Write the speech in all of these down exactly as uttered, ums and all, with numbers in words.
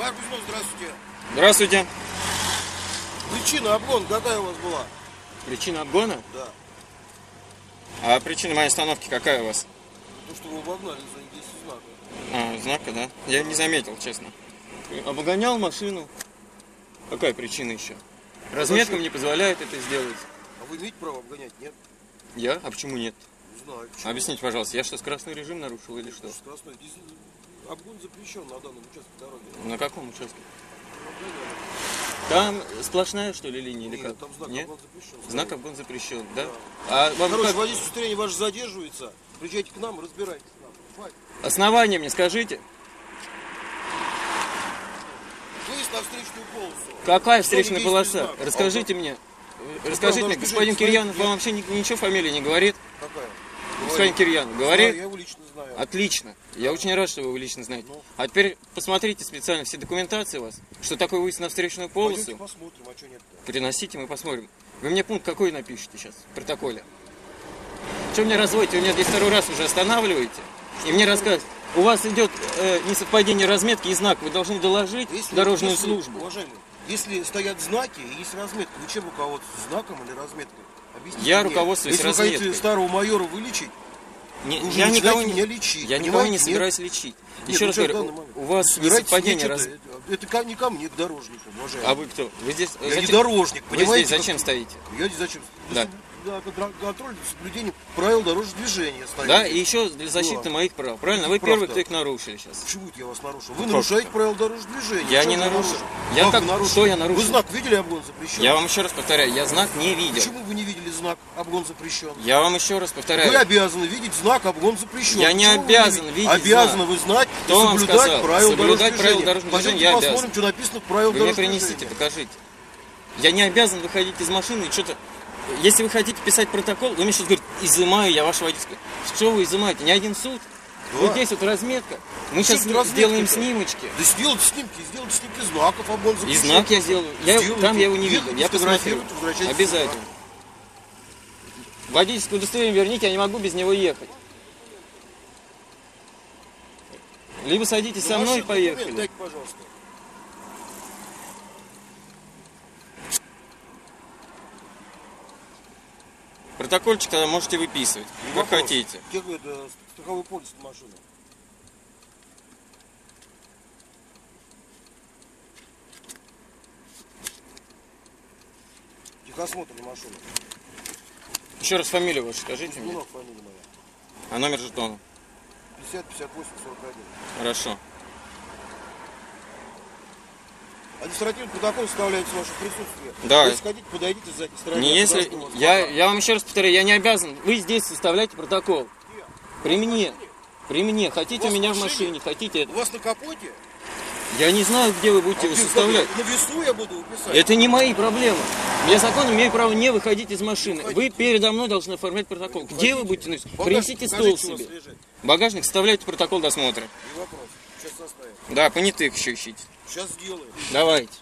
Марк Кузьмов, здравствуйте. Здравствуйте. Причина обгона какая у вас была? Причина обгона? Да. А причина моей остановки какая у вас? То, что вы обогнали за недействие знака. А, знака, да? Я не заметил, честно. Обгонял машину. Какая причина еще? Разметка мне позволяет это сделать. А вы имеете право обгонять, нет? Я? А почему нет? Не знаю. Почему? Объясните, пожалуйста, я что, скоростной режим нарушил или что? Скоростной. Здесь обгон запрещен на данном участке дороги. На каком участке? Там сплошная, что ли, линия или Нет, как? там знак Нет? обгон запрещен. Знак обгон запрещен, да? Да. А вам Короче, как... водительское удостоверение ваше задерживается. Приезжайте к нам, разбирайтесь с нами. Хватит. Основание мне скажите. Выезд на встречную полосу. Какая Что встречная недействие полоса? знака? Расскажите А, мне. Ну, Расскажите правда, мне, господин движение Кирьянов стоит, вам вообще ни- ничего фамилии не говорит? Какая? Господин Кирьянов Знаю, говорит? я его лично знаю. Отлично. Я очень рад, что вы его лично знаете. Ну. А теперь посмотрите специально все документации у вас, что такое выезд на встречную полосу. Пойдемте посмотрим, а что нет-то? Приносите, мы посмотрим. Вы мне пункт какой напишите сейчас в протоколе? Что мне разводите? Вы меня здесь второй раз уже останавливаете и мне рассказываете. У вас идет э, несовпадение разметки и знак. Вы должны доложить Если, в дорожную если, службу. Уважаемый, если стоят знаки и есть разметка, вы чем руководствуетесь? Знаком или разметкой? Объясните Я мне. руководствуюсь Если разметкой. вы хотите старого майора вылечить, Не, вы уже я начинаете никого не, меня лечить. я никого не понимаете? собираюсь Нет? лечить. Нет, Еще ну раз что, в говорю, данный момент? у вас Собирайтесь несовпадение лечь, раз... это, это ко- не ко мне, к дорожнику, уважаемый. А вы кто? Вы здесь Я зачем? не дорожник, Вы понимаете? здесь зачем как- стоите? Я здесь зачем? Да. Да, контр- контроль за соблюдением правил дорожного движения стоит. Да, и еще для защиты Да. моих прав. Правильно? Вы Каких первый, прав-то? кто их нарушили сейчас. Почему это я вас нарушил? Вы Ну, нарушаете как? правила дорожного движения. Я Что не вы нарушил. нарушили? Я Как как- вы нарушили? что я нарушил? Вы знак видели, обгон запрещен? Я вам еще раз повторяю, я знак не видел. Почему вы не видели знак «Обгон запрещен»? Я вам еще раз Вы повторяю. обязаны видеть знак «Обгон запрещен». Я не Почему вы обязан видите? видеть Обязаны знак. вы знать Кто и вам соблюдать сказал? правила Соблюдать дорожного правила движения. дорожного Пойдемте движения я посмотрим, обязан. что написано в правилах Вы мне дорожного принесите, движения. покажите. Я не обязан выходить из машины и что-то... Если вы хотите писать протокол, вы мне сейчас говорите, изымаю я ваше водительское. Что вы изымаете? Ни один суд? Да. Вот здесь вот разметка. Мы сейчас Что разметка-то? сделаем снимочки. Да сделайте снимки, сделайте снимки знаков «Обгон И запрещен». знак я сделаю. Я, Сделайте. там я его не Ехайте, видел. Я посмотрю. фотографируйте, возвращайтесь Обязательно. сюда. Водительское удостоверение верните, я не могу без него ехать. Либо садитесь со Ну, мной и ваши документы поехали. Дайте, пожалуйста. Протокольчик тогда можете выписывать, Не как вопрос. хотите. Где это страховой полис на машину? Техосмотр на машину. Еще раз фамилию вашу скажите мне. Кузьминов фамилия моя. А номер жетона? пятьдесят пятьдесят восемь сорок один. Хорошо. Административный протокол составляется в ваше присутствие. Да. Если хотите, подойдите сзади стороны. Не если... Я, я вам еще раз повторяю, я не обязан. Вы здесь составляете протокол. При мне. При мне. Хотите У вас меня в в машине? машине, хотите... У вас на капоте? Я не знаю, где вы будете А его где- составлять. На весу я буду выписать. Это не мои проблемы. Я законом имею право не выходить из машины. Вы передо мной должны оформлять протокол. Где вы будете носить? Багажник Принесите стол покажите, у вас себе. лежит. Багажник, составляйте протокол досмотра. Не вопрос. Сейчас составим. Да, понятых еще ищите. Сейчас сделаем. Давайте.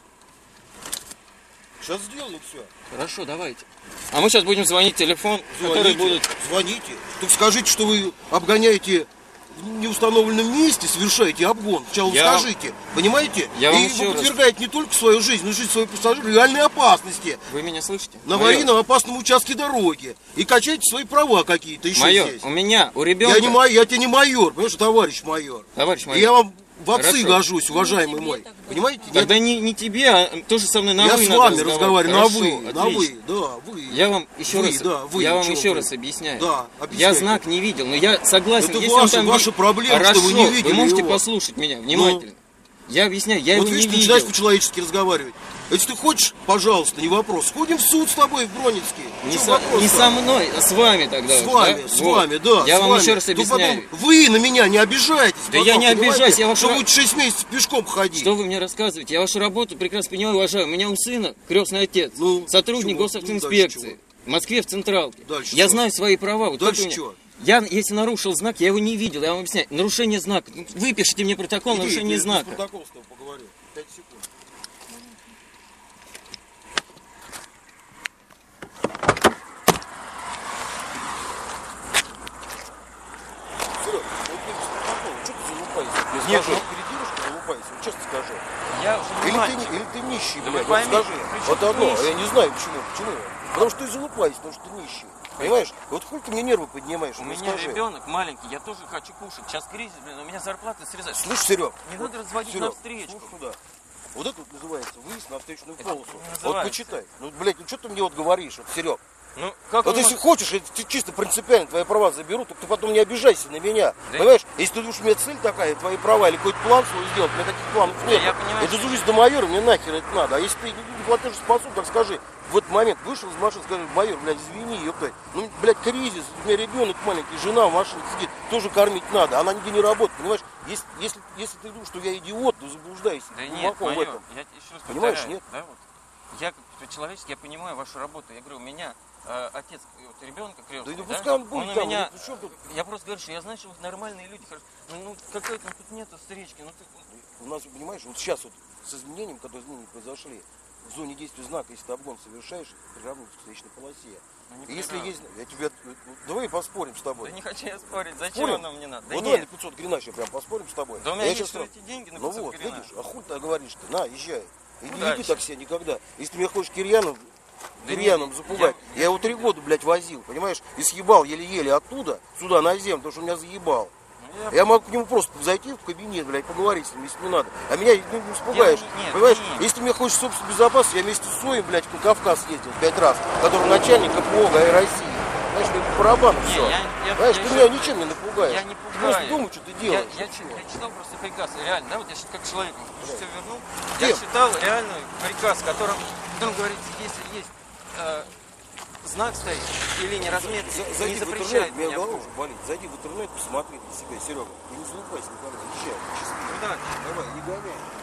Сейчас сделаем все. Хорошо, давайте. А мы сейчас будем звонить телефон, который Звоните, будет... звоните. Так скажите, что вы обгоняете в неустановленном месте, совершаете обгон. Сначала Я- скажите, понимаете? Я вам И еще вы раз- подвергаете не только свою жизнь, но и жизнь своих пассажиров реальной опасности Вы меня слышите? на Майор, аварийном опасном участке дороги. И качаете свои права какие-то еще майор, здесь. у меня, у ребенка... Я не майор, я тебе не майор, понимаешь, товарищ майор. Товарищ И майор, я вам в отцы Хорошо. гожусь, уважаемый мой. Понимаете? Нет? тогда не, не тебе, а тоже со мной на Я вы с надо вами разговаривать. разговариваю, на Хорошо, вы, на отлично. вы, да, вы. Я вам еще Вы, раз, да, вы, я вам чего еще вы? раз объясняю. Да, Я объясняйте. знак не видел, но я согласен. Это если он ваша- там ваша ви- проблема, что Хорошо, вы не видели вы можете его. послушать меня внимательно. Я объясняю, я Вот его видишь, не ты видел. начинаешь по-человечески разговаривать. Если ты хочешь, пожалуйста, не вопрос. Сходим в суд с тобой в Бронницкий. Не, Чё со, вопрос-то? не со мной, а с вами тогда. С вот, вами, да? с Вот. вами, да. Я с вам вами. еще раз Только объясняю. потом вы на меня не обижаетесь. Да потом, я не понимаете, обижаюсь, я Что вашу- будете шесть месяцев пешком ходить. Что вы мне рассказываете? Я вашу работу прекрасно понимаю и уважаю. У меня у сына крестный отец, Ну, сотрудник чего? госавтоинспекции. Ну, дальше В Москве, в Централке. Дальше я чё? знаю свои права. Вот Дальше как вы чё? мне- Я, если нарушил знак, я его не видел. Я вам объясняю. Нарушение знака. Выпишите мне протокол Иди, нарушения я знака. протокол с тобой поговорю. Пять секунд. Серег, вот протокол, что ты залупаешься? Нет, Скажи, перед девушкой залупаешься. залупайся, вот честно скажи. Я уже не Или ты, мальчик. не- или ты нищий, Да блядь, вы вот поймите, скажи. при чем Вот тут одно, нищий? я не знаю почему, почему. Потому что ты залупайся, потому что ты нищий. Понимаешь? Вот хоть ты мне нервы поднимаешь, У ну меня скажи. ребенок маленький, я тоже хочу кушать. Сейчас кризис, блин, у меня зарплата срезать. Слышь, Серег, Не вот, надо разводить Серег, навстречку. слушай сюда. Вот это вот называется выезд на встречную Это полосу. не Вот называется. почитай. Ну, блядь, ну что ты мне вот говоришь, вот, Серег? Ну, как Вот вы если можете- хочешь, я ти- чисто принципиально твои права заберу, то ты потом не обижайся на меня. Да Понимаешь? Если ты думаешь, у меня цель такая, твои права или какой-то план свой сделать, у меня таких планов нет. я понимаю, Это что- жизнь до майора, мне нахер это надо. А если ты не платежеспособен, так скажи, в этот момент вышел из машины, скажи, майор, блядь, извини, ёпта. Ну, блядь, кризис, у меня ребенок маленький, жена в машине сидит, тоже кормить надо. Она нигде не работает, понимаешь? Если, если, если ты думаешь, что я идиот, то заблуждайся Да нет, глубоко в майор, этом. я еще раз Понимаешь, повторяю, нет? да, вот. Я как человеческий, я понимаю вашу работу. Я говорю, у меня э, отец вот, ребенка крестный, Да, ну, да? пускай он будет у там, меня, ну, при чем тут? я просто говорю, что я знаю, что вы нормальные люди. хорошо. Ну, ну какой-то, ну, тут нету встречки, ну ты... У нас, понимаешь, вот сейчас вот с изменением, которые изменения произошли, в зоне действия знака, если ты обгон совершаешь, приравнивается к встречной полосе. Ну, не И если приравнивается. есть, я тебе, ну, давай поспорим с тобой. Да не хочу я спорить, зачем Спорим? оно мне надо? Да Вот нет. давай на пятьсот грина сейчас прям поспорим с тобой. Да у меня Я есть щас что сразу- эти деньги на Ну пятьсот вот, гривен. видишь, а хуй ты говоришь-то, на, езжай. И не Удачи. веди такси никогда. Если ты меня хочешь Кирьяном, Да Кирьяном нет, запугать, я- я, его три года, блядь, возил, понимаешь, и съебал еле-еле оттуда, сюда, на землю, потому что он меня заебал. Ну, я- Я могу к нему просто зайти в кабинет, блядь, поговорить с ним, если не надо. А меня не, не испугаешь. Я- нет, Понимаешь, нет. если ты мне хочешь собственной безопасности, я вместе с Соем, блядь, на Кавказ ездил пять раз, который начальник КПО ГАИ России. Знаешь, мне по барабану Не, все. я- я- Знаешь, я ты еще- меня ничем не напугаешь. Я не Ты пугаю. просто думай, что ты Я, делаешь. я, и чит- всё. я читал просто приказ, реально, да, вот я сейчас как человек, слушайте, вернул. Кем? Я читал реально приказ, в котором, в котором говорится, если есть э, знак стоит и линия разметки, За- не Зайди в запрещает интернет, у меня меня. голова уже болит. Зайди в интернет, посмотри для себя, Серега. И не залупайся никогда. Езжай, счастливо. Удачи. Давай, не гоняй.